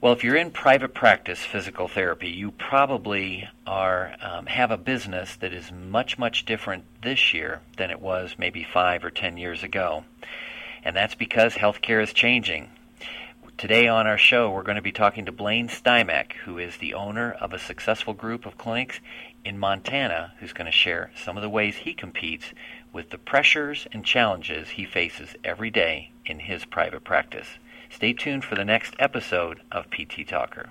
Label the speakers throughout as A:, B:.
A: Well, if you're in private practice physical therapy, you probably have a business that is much, much different this year than it was maybe 5 or 10 years ago. And that's because healthcare is changing. Today on our show, we're going to be talking to Blaine Stymack, who is the owner of a successful group of clinics in Montana, who's going to share some of the ways he competes with the pressures and challenges he faces every day in his private practice. Stay tuned for the next episode of PT Talker.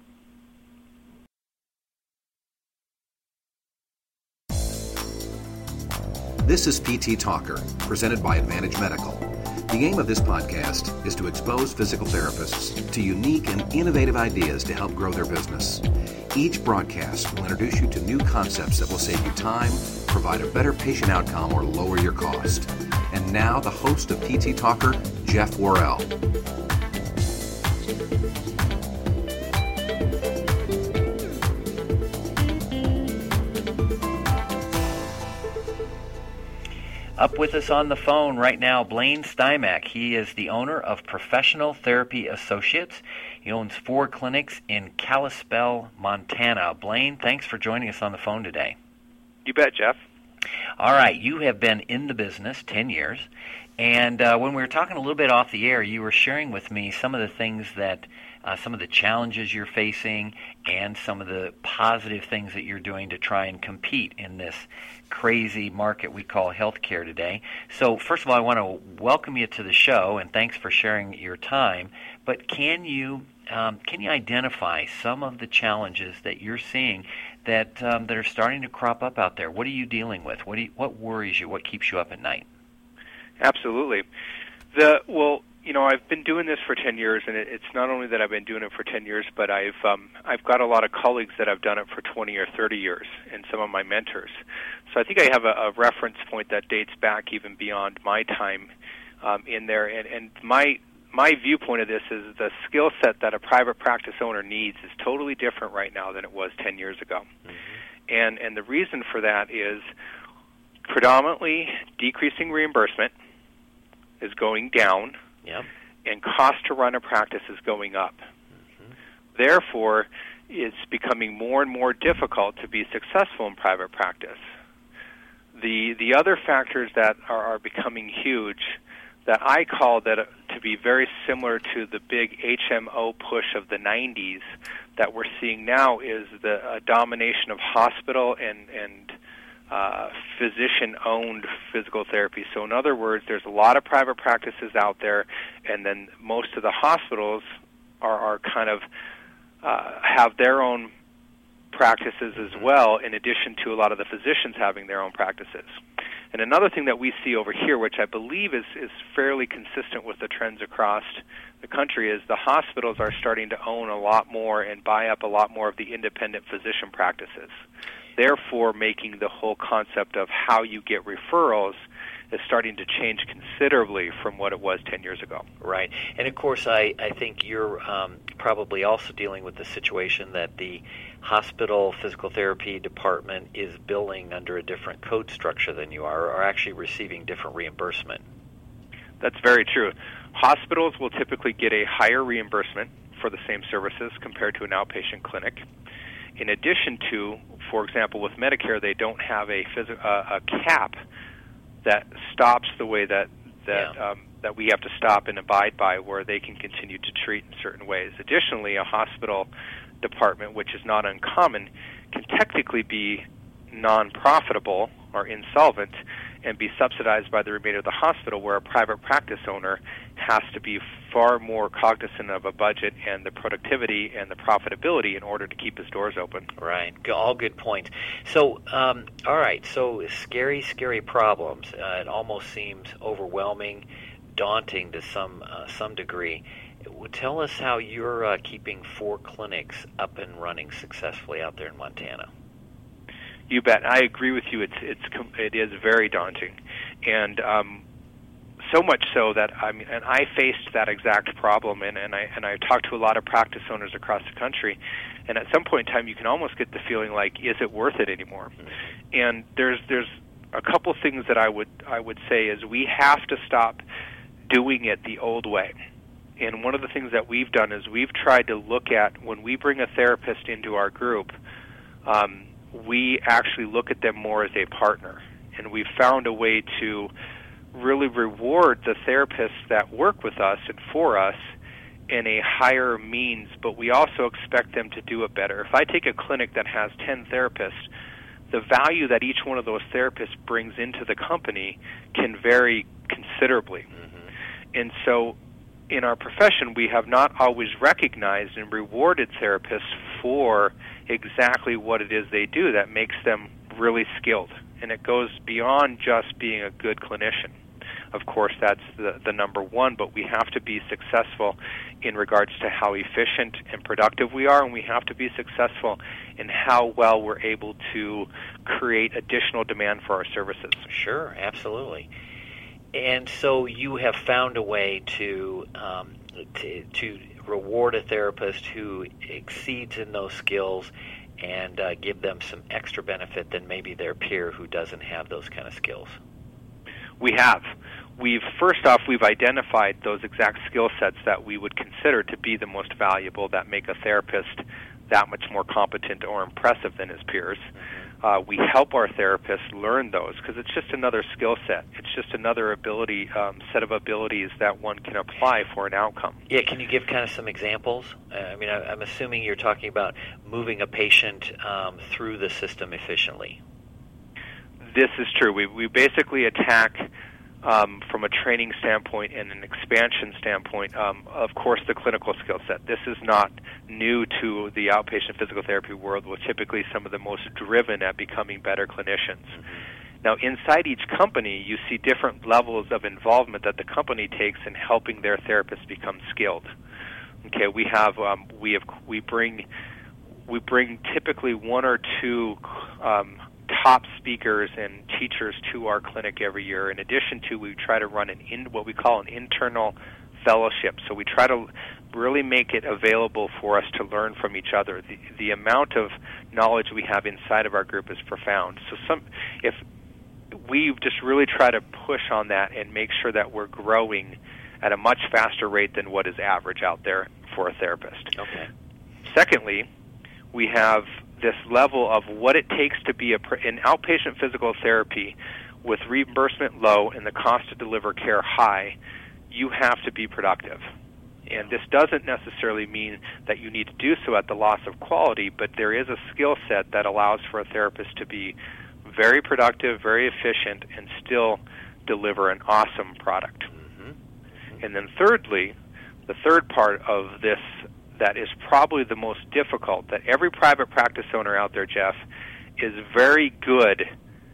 B: This is PT Talker, presented by Advantage Medical. The aim of this podcast is to expose physical therapists to unique and innovative ideas to help grow their business. Each broadcast will introduce you to new concepts that will save you time, provide a better patient outcome, or lower your cost. And now, the host of PT Talker, Jeff Worrell.
A: Up with us on the phone right now, Blaine Stymack. He is the owner of Professional Therapy Associates. He owns 4 clinics in Kalispell, Montana. Blaine, thanks for joining us on the phone today.
C: You bet, Jeff.
A: All right, you have been in the business 10 years, and when we were talking a little bit off the air, you were sharing with me some of the things that, some of the challenges you're facing and some of the positive things that you're doing to try and compete in this crazy market we call healthcare today. So first of all, I want to welcome you to the show, and thanks for sharing your time. But can you identify some of the challenges that you're seeing that are starting to crop up out there? What are you dealing with? What worries you? What keeps you up at night?
C: Absolutely. I've been doing this for 10 years, and it's not only that I've been doing it for 10 years, but I've got a lot of colleagues that have done it for 20 or 30 years, and some of my mentors. So I think I have a reference point that dates back even beyond my time in there. And my viewpoint of this is the skill set that a private practice owner needs is totally different right now than it was 10 years ago. Mm-hmm. And the reason for that is predominantly decreasing reimbursement is going down.
A: Yep.
C: And cost to run a practice is going up. Mm-hmm. Therefore, it's becoming more and more difficult to be successful in private practice. The other factors that are becoming huge that I call that to be very similar to the big HMO push of the 90s that we're seeing now is the domination of hospital and physician-owned physical therapy. So in other words, there's a lot of private practices out there, and then most of the hospitals are kind of have their own practices as well, in addition to a lot of the physicians having their own practices. And another thing that we see over here, which I believe is fairly consistent with the trends across the country, is the hospitals are starting to own a lot more and buy up a lot more of the independent physician practices. Therefore, making the whole concept of how you get referrals is starting to change considerably from what it was 10 years ago.
A: Right. And, of course, I think you're probably also dealing with the situation that the hospital physical therapy department is billing under a different code structure than you are, or actually receiving different reimbursement.
C: That's very true. Hospitals will typically get a higher reimbursement for the same services compared to an outpatient clinic. In addition to, for example, with Medicare, they don't have a cap that stops the way that we have to stop and abide by, where they can continue to treat in certain ways. Additionally, a hospital department, which is not uncommon, can technically be non-profitable or insolvent and be subsidized by the remainder of the hospital, where a private practice owner has to be far more cognizant of a budget and the productivity and the profitability in order to keep his doors open.
A: Right. All good points. So, all right, so scary, scary problems. It almost seems overwhelming, daunting to some degree. Tell us how you're keeping 4 clinics up and running successfully out there in Montana.
C: You bet. I agree with you. It is very daunting, and so much so that I faced that exact problem, and I talked to a lot of practice owners across the country, and at some point in time, you can almost get the feeling like, is it worth it anymore? And there's a couple things that I would say is we have to stop doing it the old way. And one of the things that we've done is we've tried to look at, when we bring a therapist into our group, we actually look at them more as a partner. And we've found a way to really reward the therapists that work with us and for us in a higher means, but we also expect them to do it better. If I take a clinic that has 10 therapists, the value that each one of those therapists brings into the company can vary considerably. Mm-hmm. And so in our profession, we have not always recognized and rewarded therapists for exactly what it is they do that makes them really skilled. And it goes beyond just being a good clinician. Of course, that's the number one, but we have to be successful in regards to how efficient and productive we are, and we have to be successful in how well we're able to create additional demand for our services.
A: Sure, absolutely. And so you have found a way to reward a therapist who exceeds in those skills and give them some extra benefit than maybe their peer who doesn't have those kind of skills.
C: We have. First off, we've identified those exact skill sets that we would consider to be the most valuable, that make a therapist that much more competent or impressive than his peers. We help our therapists learn those because it's just another skill set. It's just another ability, set of abilities that one can apply for an outcome.
A: Yeah, can you give kind of some examples? I'm assuming you're talking about moving a patient through the system efficiently.
C: This is true. We basically attack from a training standpoint and an expansion standpoint, of course, the clinical skill set. This is not new to the outpatient physical therapy world. We're typically some of the most driven at becoming better clinicians. Mm-hmm. Now, inside each company, you see different levels of involvement that the company takes in helping their therapists become skilled. Okay, we bring typically one or two top speakers and teachers to our clinic every year. In addition to, we try to run what we call an internal fellowship. So we try to really make it available for us to learn from each other. The amount of knowledge we have inside of our group is profound. So if we just really try to push on that and make sure that we're growing at a much faster rate than what is average out there for a therapist.
A: Okay.
C: Secondly, we have this level of what it takes to be in outpatient physical therapy with reimbursement low and the cost to deliver care high. You have to be productive. And this doesn't necessarily mean that you need to do so at the loss of quality, but there is a skill set that allows for a therapist to be very productive, very efficient, and still deliver an awesome product. Mm-hmm. And then thirdly, the third part of this that is probably the most difficult, that every private practice owner out there, Jeff, is very good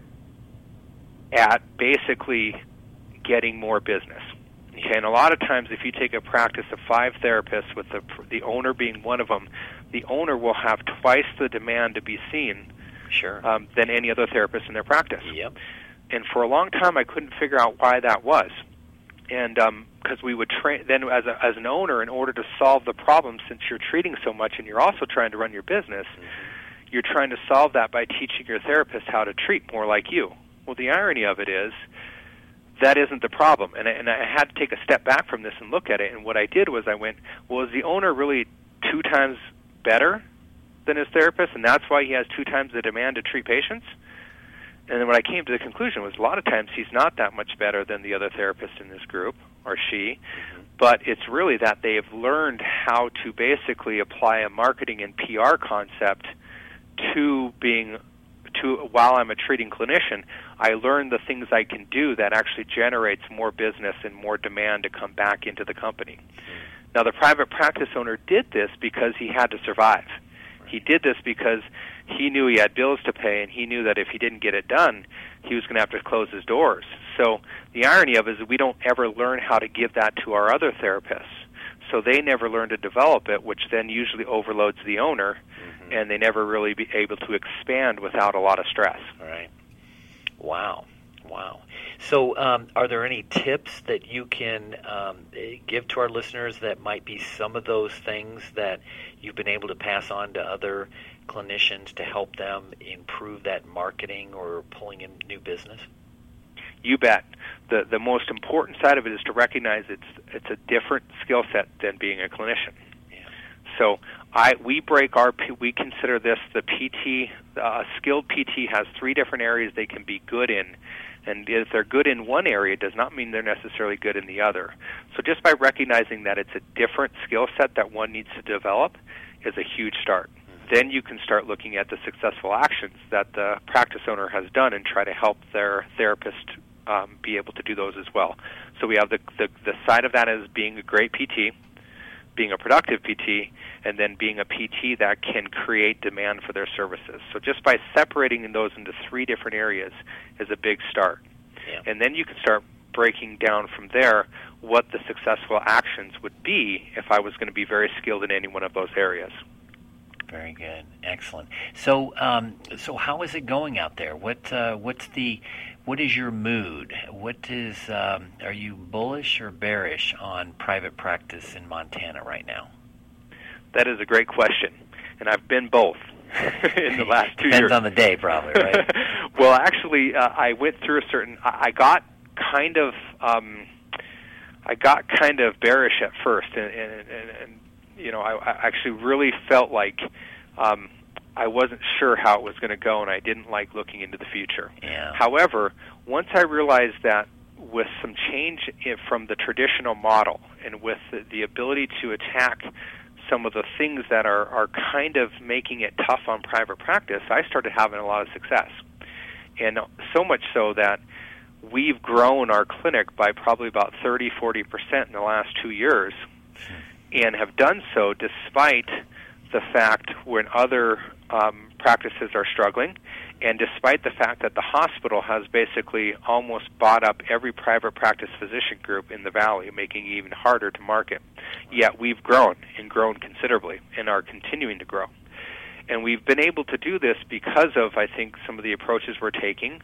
C: at basically getting more business. Okay, and a lot of times if you take a practice of 5 therapists with the owner being one of them, the owner will have twice the demand to be seen than any other therapist in their practice.
A: Yep.
C: And for a long time I couldn't figure out why that was. And because we would train, then as an owner, in order to solve the problem, since you're treating so much and you're also trying to run your business, you're trying to solve that by teaching your therapist how to treat more like you. Well, the irony of it is that isn't the problem. And I had to take a step back from this and look at it. And what I did was I went, well, is the owner really 2 times better than his therapist, and that's why he has 2 times the demand to treat patients? And then what I came to the conclusion was a lot of times he's not that much better than the other therapist in this group, or she, but it's really that they've learned how to basically apply a marketing and PR concept while I'm a treating clinician. I learned the things I can do that actually generates more business and more demand to come back into the company. Now, the private practice owner did this because he had to survive. He did this because he knew he had bills to pay, and he knew that if he didn't get it done, he was going to have to close his doors. So the irony of it is that we don't ever learn how to give that to our other therapists. So they never learn to develop it, which then usually overloads the owner, and they never really be able to expand without a lot of stress.
A: All right. Wow. So are there any tips that you can give to our listeners that might be some of those things that you've been able to pass on to other clinicians to help them improve that marketing or pulling in new business?
C: You bet. The most important side of it is to recognize it's a different skill set than being a clinician.
A: Yeah.
C: So we consider this the PT. Skilled PT has 3 different areas they can be good in, and if they're good in one area, it does not mean they're necessarily good in the other. So just by recognizing that it's a different skill set that one needs to develop is a huge start. Then you can start looking at the successful actions that the practice owner has done and try to help their therapist be able to do those as well. So we have the side of that as being a great PT, being a productive PT, and then being a PT that can create demand for their services. So just by separating those into 3 different areas is a big start.
A: Yeah.
C: And then you can start breaking down from there what the successful actions would be if I was going to be very skilled in any one of those areas.
A: Very good, excellent. So, so how is it going out there? What is your mood? Are you bullish or bearish on private practice in Montana right now?
C: That is a great question, and I've been both in the last 2 years.
A: Depends on the day, probably, right?
C: Well, actually, I went through I got kind of bearish at first, and you know, I actually really felt like I wasn't sure how it was going to go, and I didn't like looking into the future.
A: Yeah.
C: However, once I realized that with some change from the traditional model and with the ability to attack some of the things that are kind of making it tough on private practice, I started having a lot of success. And so much so that we've grown our clinic by probably about 30-40% in the last 2 years, and have done so despite the fact when other practices are struggling, and despite the fact that the hospital has basically almost bought up every private practice physician group in the valley, making it even harder to market. Yet we've grown, and grown considerably, and are continuing to grow. And we've been able to do this because of, I think, some of the approaches we're taking.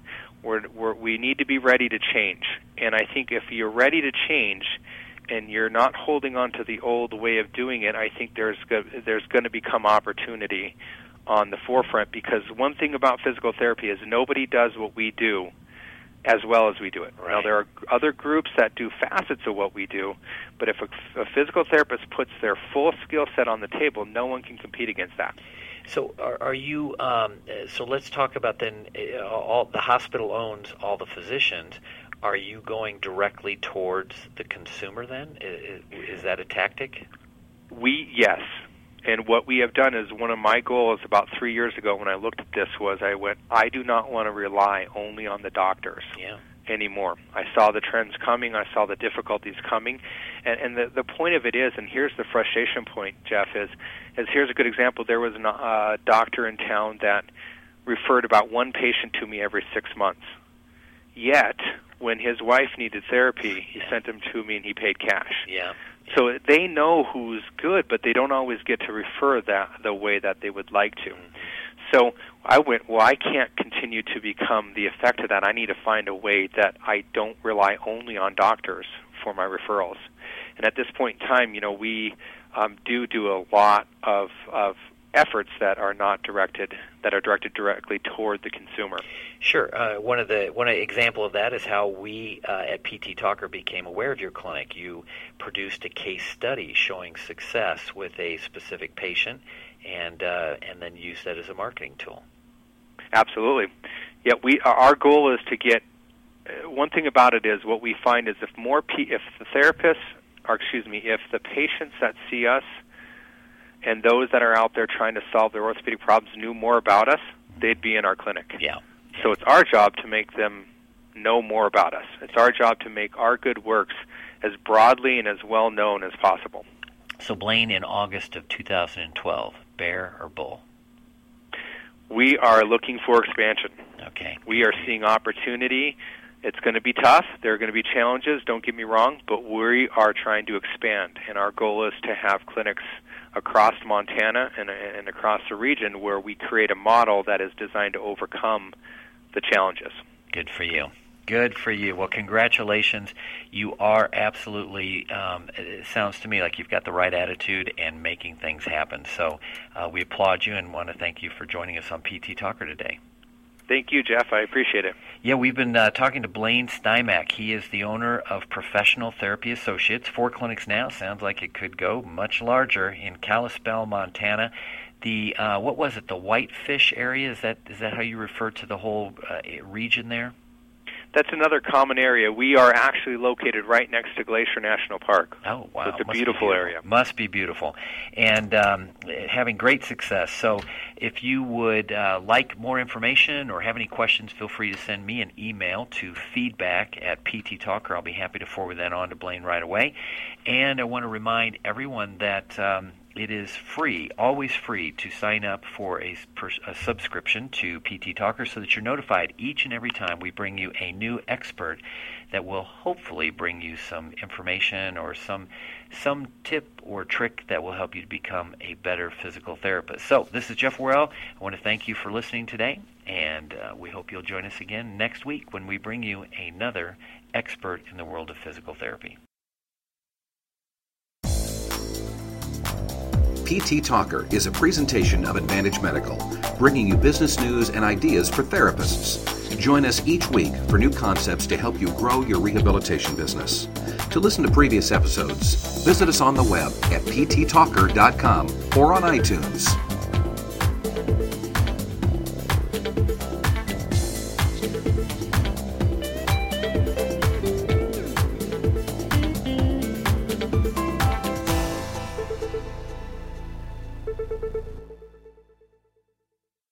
C: We need to be ready to change. And I think if you're ready to change and you're not holding on to the old way of doing it, I think there's going to become opportunity on the forefront, because one thing about physical therapy is nobody does what we do as well as we do it.
A: Right.
C: Now, there are other groups that do facets of what we do, but if a physical therapist puts their full skill set on the table, no one can compete against that.
A: So are you, so let's talk about then, all the hospital owns all the physicians. Are you going directly towards the consumer then? Is that a tactic?
C: Yes. And what we have done is, one of my goals about 3 years ago when I looked at this was I do not want to rely only on the doctors anymore. I saw the trends coming. I saw the difficulties coming. And the point of it is, and here's the frustration point, Jeff, is here's a good example. There was a doctor in town that referred about one patient to me every 6 months. Yet, when his wife needed therapy, he sent him to me and he paid cash.
A: Yeah.
C: So they know who's good, but they don't always get to refer that the way that they would like to. So I went, well, I can't continue to become the effect of that. I need to find a way that I don't rely only on doctors for my referrals. And at this point in time, you know, we do a lot of efforts that are directed directly toward the consumer.
A: Sure. One example of that is how we at PT Talker became aware of your clinic. You produced a case study showing success with a specific patient, and then used that as a marketing tool.
C: Absolutely. Yeah. Our goal is to get. One thing about it is, what we find is if the patients that see us and those that are out there trying to solve their orthopedic problems knew more about us, they'd be in our clinic.
A: Yeah.
C: So it's our job to make them know more about us. It's our job to make our good works as broadly and as well known as possible.
A: So Blaine, in August of 2012, bear or bull?
C: We are looking for expansion.
A: Okay.
C: We are seeing opportunity. It's going to be tough. There are going to be challenges, don't get me wrong, but we are trying to expand, and our goal is to have clinics across Montana and across the region where we create a model that is designed to overcome the challenges.
A: Good for you. Good for you. Well, congratulations. You are absolutely, it sounds to me like you've got the right attitude and making things happen. So we applaud you and want to thank you for joining us on PT Talker today.
C: Thank you, Jeff. I appreciate it.
A: Yeah, we've been talking to Blaine Stymack. He is the owner of Professional Therapy Associates. 4 clinics now. Sounds like it could go much larger in Kalispell, Montana. The what was it? The Whitefish area? Is that how you refer to the whole region there?
C: That's another common area. We are actually located right next to Glacier National Park.
A: Oh, wow.
C: So it's a beautiful area.
A: Must be beautiful. And having great success. So if you would like more information or have any questions, feel free to send me an email to feedback@PT Talker. I'll be happy to forward that on to Blaine right away. And I want to remind everyone that it is free, always free, to sign up for a subscription to PT Talker so that you're notified each and every time we bring you a new expert that will hopefully bring you some information or some tip or trick that will help you to become a better physical therapist. So this is Jeff Worrell. I want to thank you for listening today, and we hope you'll join us again next week when we bring you another expert in the world of physical therapy.
B: PT Talker is a presentation of Advantage Medical, bringing you business news and ideas for therapists. Join us each week for new concepts to help you grow your rehabilitation business. To listen to previous episodes, visit us on the web at pttalker.com or on iTunes.